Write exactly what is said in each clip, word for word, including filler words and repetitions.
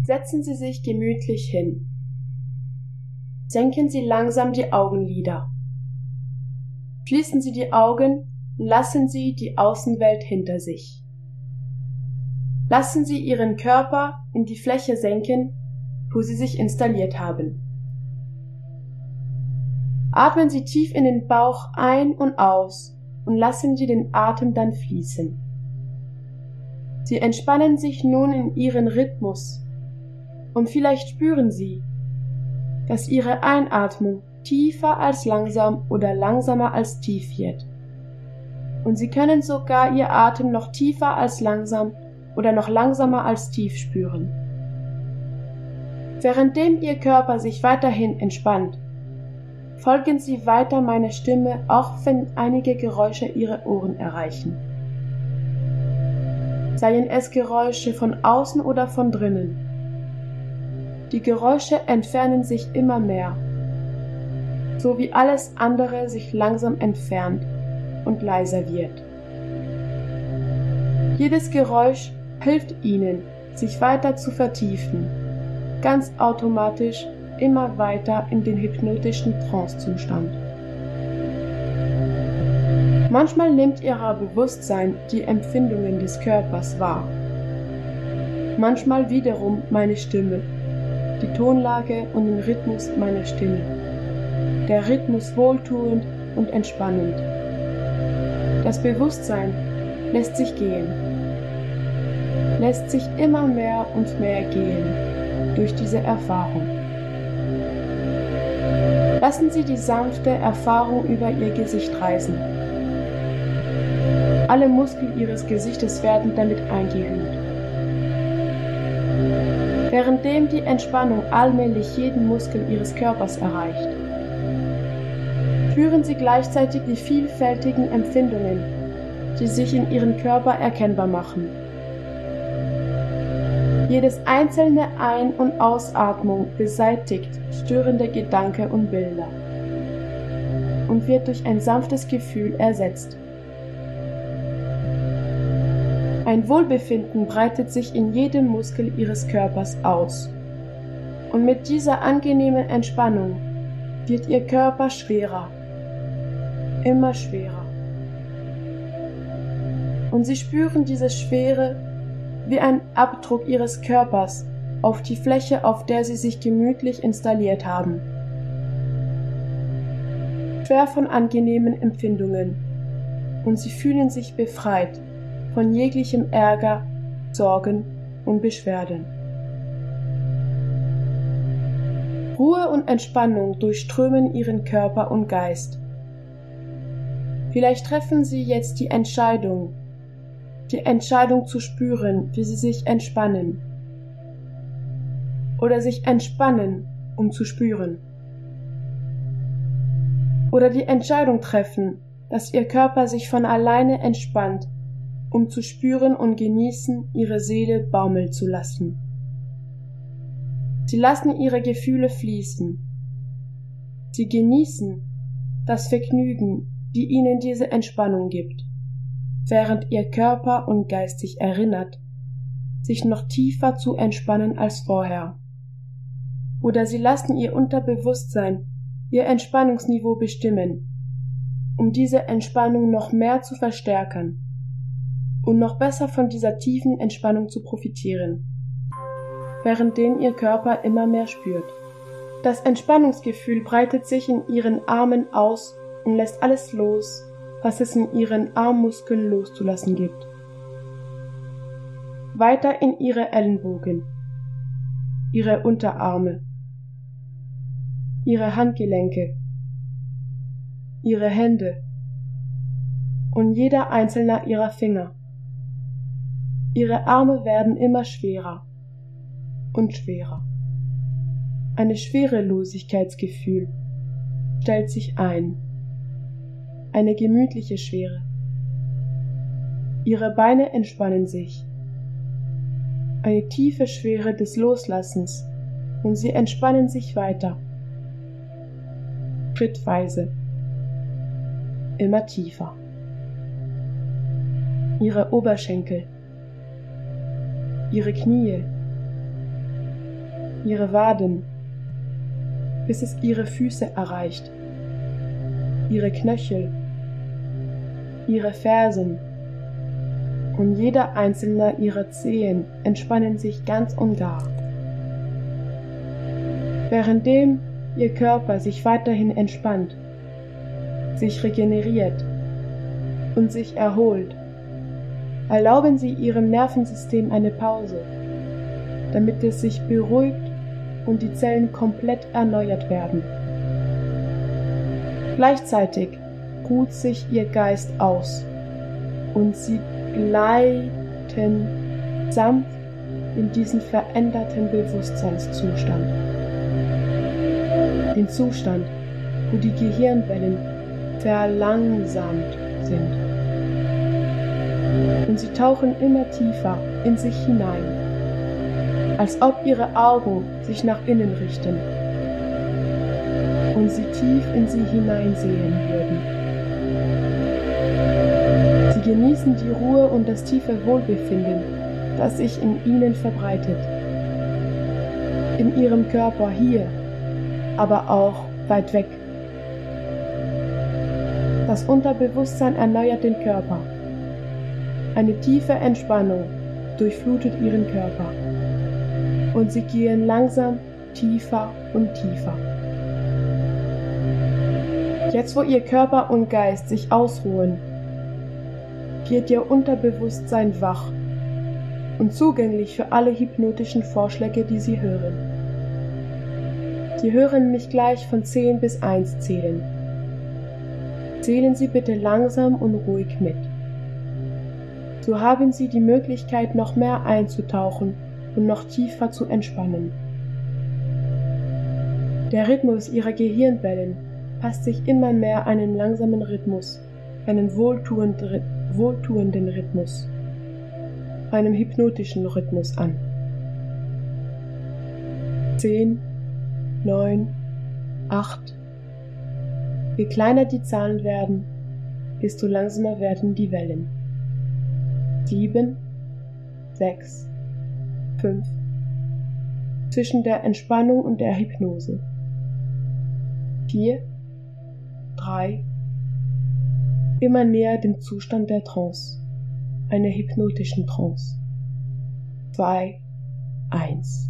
Setzen Sie sich gemütlich hin. Senken Sie langsam die Augenlider. Schließen Sie die Augen und lassen Sie die Außenwelt hinter sich. Lassen Sie Ihren Körper in die Fläche senken, wo Sie sich installiert haben. Atmen Sie tief in den Bauch ein und aus und lassen Sie den Atem dann fließen. Sie entspannen sich nun in Ihren Rhythmus und vielleicht spüren Sie, dass Ihre Einatmung tiefer als langsam oder langsamer als tief wird. Und Sie können sogar Ihr Atem noch tiefer als langsam oder noch langsamer als tief spüren. Währenddem Ihr Körper sich weiterhin entspannt, folgen Sie weiter meiner Stimme, auch wenn einige Geräusche Ihre Ohren erreichen. Seien es Geräusche von außen oder von drinnen. Die Geräusche entfernen sich immer mehr, so wie alles andere sich langsam entfernt und leiser wird. Jedes Geräusch hilft Ihnen, sich weiter zu vertiefen, ganz automatisch immer weiter in den hypnotischen Trancezustand. Manchmal nimmt Ihr Bewusstsein die Empfindungen des Körpers wahr. Manchmal wiederum meine Stimme, die Tonlage und den Rhythmus meiner Stimme. Der Rhythmus wohltuend und entspannend. Das Bewusstsein lässt sich gehen, lässt sich immer mehr und mehr gehen durch diese Erfahrung. Lassen Sie die sanfte Erfahrung über Ihr Gesicht reisen. Alle Muskeln Ihres Gesichtes werden damit eingehüllt. Währenddem die Entspannung allmählich jeden Muskel Ihres Körpers erreicht, spüren Sie gleichzeitig die vielfältigen Empfindungen, die sich in Ihrem Körper erkennbar machen. Jedes einzelne Ein- und Ausatmung beseitigt störende Gedanken und Bilder und wird durch ein sanftes Gefühl ersetzt. Ein Wohlbefinden breitet sich in jedem Muskel Ihres Körpers aus. Und mit dieser angenehmen Entspannung wird Ihr Körper schwerer, immer schwerer. Und Sie spüren diese Schwere wie ein Abdruck Ihres Körpers auf die Fläche, auf der Sie sich gemütlich installiert haben. Schwer von angenehmen Empfindungen. Und Sie fühlen sich befreit von jeglichem Ärger, Sorgen und Beschwerden. Ruhe und Entspannung durchströmen Ihren Körper und Geist. Vielleicht treffen Sie jetzt die Entscheidung, die Entscheidung zu spüren, wie Sie sich entspannen. Oder sich entspannen, um zu spüren. Oder die Entscheidung treffen, dass Ihr Körper sich von alleine entspannt, um zu spüren und genießen, Ihre Seele baumeln zu lassen. Sie lassen Ihre Gefühle fließen. Sie genießen das Vergnügen, die Ihnen diese Entspannung gibt, während Ihr Körper und Geist sich erinnert, sich noch tiefer zu entspannen als vorher. Oder Sie lassen Ihr Unterbewusstsein Ihr Entspannungsniveau bestimmen, um diese Entspannung noch mehr zu verstärken und noch besser von dieser tiefen Entspannung zu profitieren, währenddem Ihr Körper immer mehr spürt. Das Entspannungsgefühl breitet sich in Ihren Armen aus und lässt alles los, was es in Ihren Armmuskeln loszulassen gibt. Weiter in Ihre Ellenbogen, Ihre Unterarme, Ihre Handgelenke, Ihre Hände und jeder einzelne Ihrer Finger. Ihre Arme werden immer schwerer und schwerer. Ein Schwerelosigkeitsgefühl stellt sich ein. Eine gemütliche Schwere. Ihre Beine entspannen sich. Eine tiefe Schwere des Loslassens und sie entspannen sich weiter. Schrittweise. Immer tiefer. Ihre Oberschenkel. Ihre Knie, ihre Waden, bis es ihre Füße erreicht, ihre Knöchel, ihre Fersen, und jeder einzelne ihrer Zehen entspannen sich ganz und gar. Währenddem ihr Körper sich weiterhin entspannt, sich regeneriert und sich erholt, erlauben Sie Ihrem Nervensystem eine Pause, damit es sich beruhigt und die Zellen komplett erneuert werden. Gleichzeitig ruht sich Ihr Geist aus und Sie gleiten sanft in diesen veränderten Bewusstseinszustand. Den Zustand, wo die Gehirnwellen verlangsamt sind. Und sie tauchen immer tiefer in sich hinein, als ob ihre Augen sich nach innen richten und sie tief in sie hineinsehen würden. Sie genießen die Ruhe und das tiefe Wohlbefinden, das sich in ihnen verbreitet. In ihrem Körper hier, aber auch weit weg. Das Unterbewusstsein erneuert den Körper. Eine tiefe Entspannung durchflutet ihren Körper. Und sie gehen langsam tiefer und tiefer. Jetzt, wo ihr Körper und Geist sich ausruhen, wird ihr Unterbewusstsein wach und zugänglich für alle hypnotischen Vorschläge, die Sie hören. Sie hören mich gleich von zehn bis eins zählen. Zählen Sie bitte langsam und ruhig mit. So haben Sie die Möglichkeit, noch mehr einzutauchen und noch tiefer zu entspannen. Der Rhythmus Ihrer Gehirnwellen passt sich immer mehr einen langsamen Rhythmus, einen wohltuenden, wohltuenden Rhythmus, einem hypnotischen Rhythmus an. Zehn, neun, acht. Je kleiner die Zahlen werden, desto langsamer werden die Wellen. Sieben, sechs, fünf. Zwischen der Entspannung und der Hypnose. Vier, drei. Immer näher dem Zustand der Trance, einer hypnotischen Trance. Zwei, eins.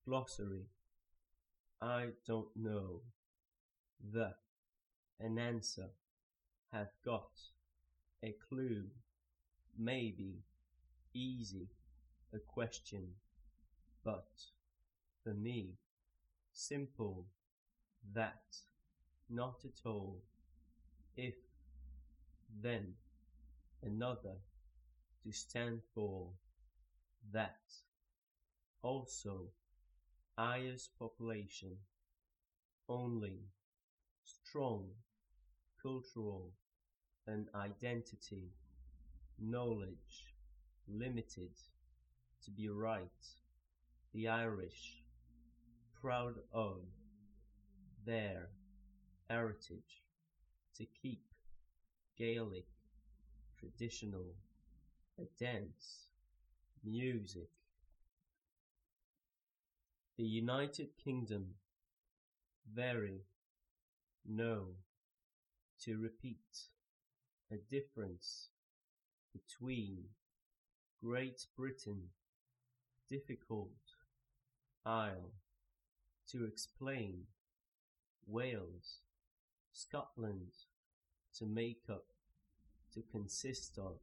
Glossary. I don't know. The. An answer. Have got. A clue. Maybe. Easy. A question. But. For me. Simple. That. Not at all. If. Then. Another. To stand for. That. Also. Highest population. Only. Strong. Cultural. An identity. Knowledge. Limited. To be right. The Irish. Proud of. Their. Heritage. To keep. Gaelic. Traditional. A dance. Music. The United Kingdom. Very. No. To repeat. A difference. Between. Great Britain. Difficult. Isle. To explain. Wales. Scotland. To make up. To consist of.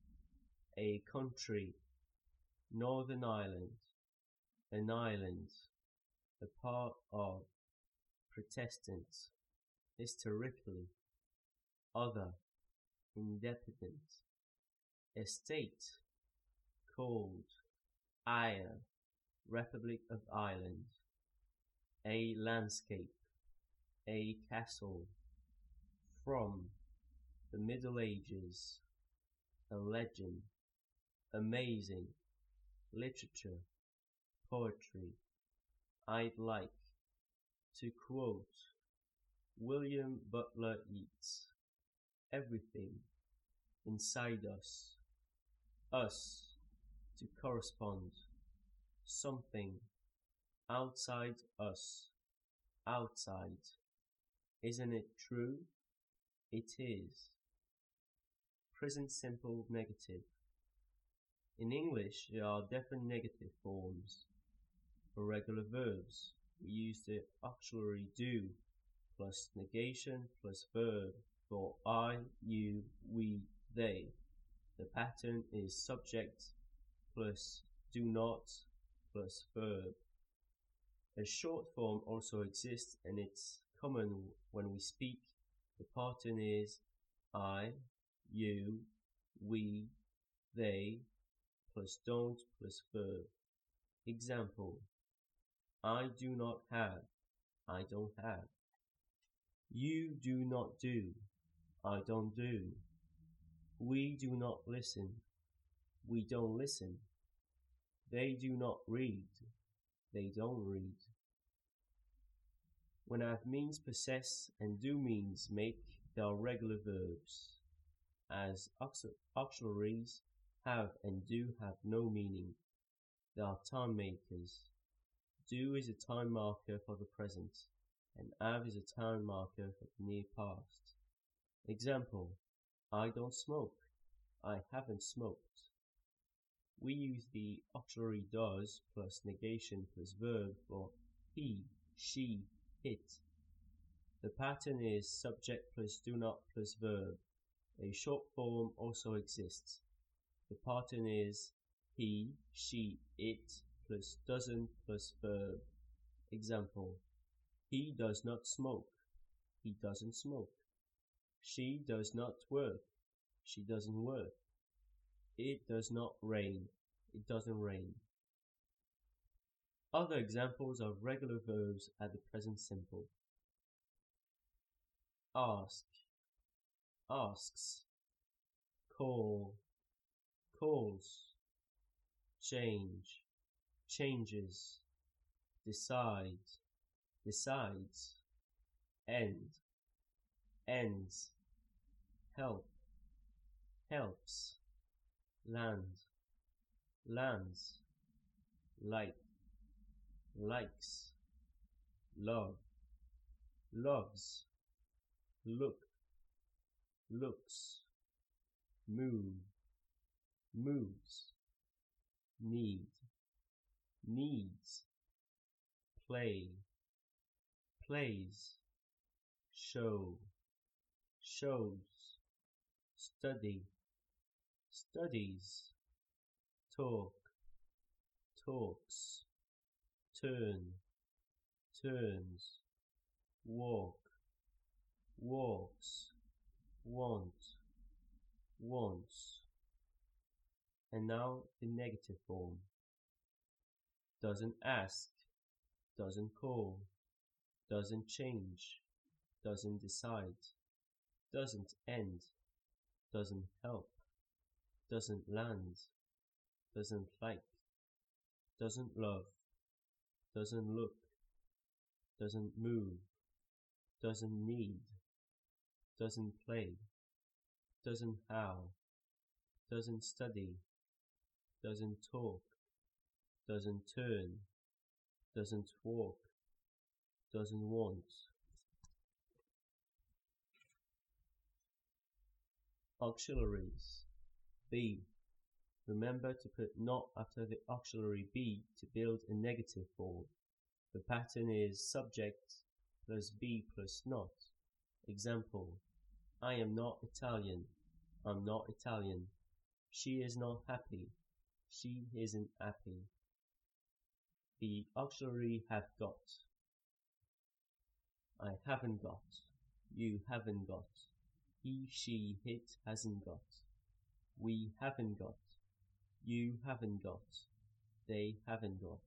A country. Northern Ireland. An island. A part of. Protestant. Historically. Other. Independent. Estate. Called. Ire. Republic of Ireland. A landscape. A castle. From. The Middle Ages. A legend. Amazing. Literature. Poetry. I'd like. To quote. William Butler Yeats. Everything. Inside us. Us. To correspond. Something. Outside us. Outside. Isn't it true? It is. Present simple negative. In English, there are different negative forms. For regular verbs, we use the auxiliary do plus negation plus verb for I, you, we, they. The pattern is subject plus do not plus verb. A short form also exists and it's common when we speak. The pattern is I, you, we, they, plus don't plus verb. Example. I do not have. I don't have. You do not do. I don't do. We do not listen. We don't listen. They do not read. They don't read. When have means possess and do means make, they are regular verbs. As auxiliaries, have and do have no meaning. They are time makers. Do is a time marker for the present, and have is a time marker for the near past. Example. I don't smoke. I haven't smoked. We use the auxiliary does plus negation plus verb for he, she, it. The pattern is subject plus do not plus verb. A short form also exists. The pattern is he, she, it plus doesn't plus verb. Example. He does not smoke. He doesn't smoke. She does not work. She doesn't work. It does not rain. It doesn't rain. Other examples of regular verbs at the present simple. Ask. Asks. Call. Calls. Change. Changes. Decide. Decides. End. Ends. Help. Helps. Land. Lands. Like. Likes. Love. Loves. Look. Looks. Move. Moves. Need. Needs. play, plays, show, shows, study, studies, talk, talks, turn, turns, walk, walks, want, wants. And now the negative form. Doesn't ask, doesn't call, doesn't change, doesn't decide, doesn't end, doesn't help, doesn't land, doesn't like, doesn't love, doesn't look, doesn't move, doesn't need, doesn't play, doesn't howl, doesn't study, doesn't talk, doesn't turn, doesn't walk, doesn't want. Auxiliaries. B. Remember to put not after the auxiliary be to build a negative form. The pattern is subject plus be plus not. Example: I am not Italian. I'm not Italian. She is not happy. She isn't happy. The auxiliary have got. I haven't got. You haven't got. He, she, it hasn't got. We haven't got. You haven't got. They haven't got.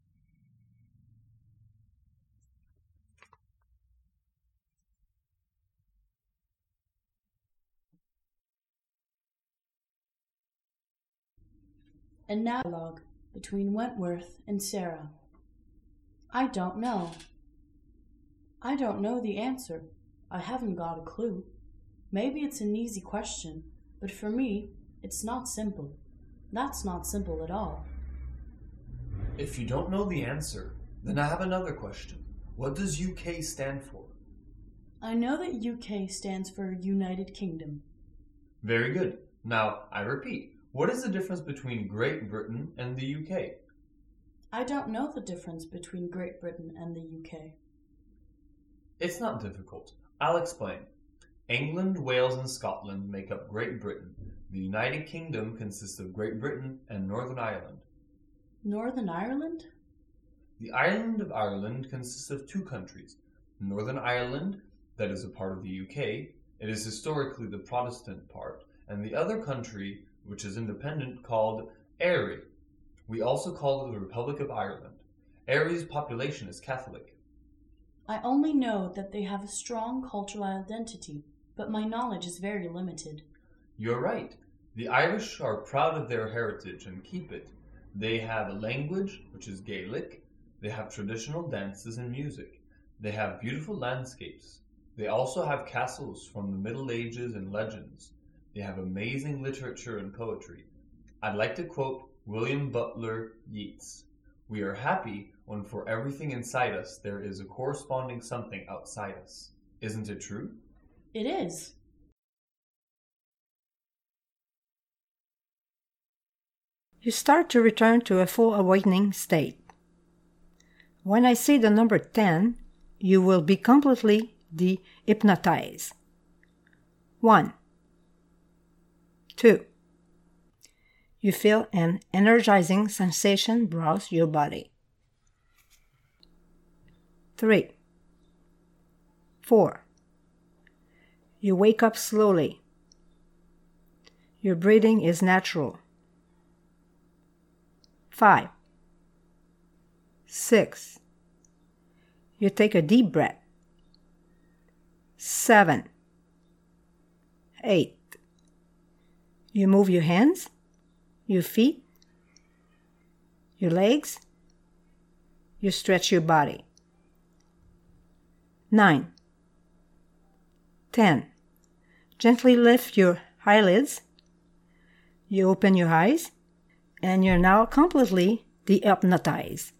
And now dialogue between Wentworth and Sarah. I don't know. I don't know the answer. I haven't got a clue. Maybe it's an easy question, but for me, it's not simple. That's not simple at all. If you don't know the answer, then I have another question. What does U K stand for? I know that U K stands for United Kingdom. Very good. Now, I repeat, what is the difference between Great Britain and the U K? I don't know the difference between Great Britain and the U K. It's not difficult. I'll explain. England, Wales, and Scotland make up Great Britain. The United Kingdom consists of Great Britain and Northern Ireland. Northern Ireland? The island of Ireland consists of two countries. Northern Ireland, that is a part of the U K, it is historically the Protestant part, and the other country, which is independent, called Eire. We also call it the Republic of Ireland. Eire's population is Catholic. I only know that they have a strong cultural identity, but my knowledge is very limited. You're right. The Irish are proud of their heritage and keep it. They have a language, which is Gaelic. They have traditional dances and music. They have beautiful landscapes. They also have castles from the Middle Ages and legends. They have amazing literature and poetry. I'd like to quote William Butler Yeats. We are happy when for everything inside us there is a corresponding something outside us. Isn't it true? It is. You start to return to a full awakening state. When I say the number ten, you will be completely de-hypnotized. One. Two. You feel an energizing sensation browse your body. Three. Four. You wake up slowly. Your breathing is natural. Five. Six. You take a deep breath. Seven. Eight. You move your hands, your feet, your legs. You stretch your body. Nine. Ten. Gently lift your eyelids. You open your eyes, and you're now completely de-hypnotized.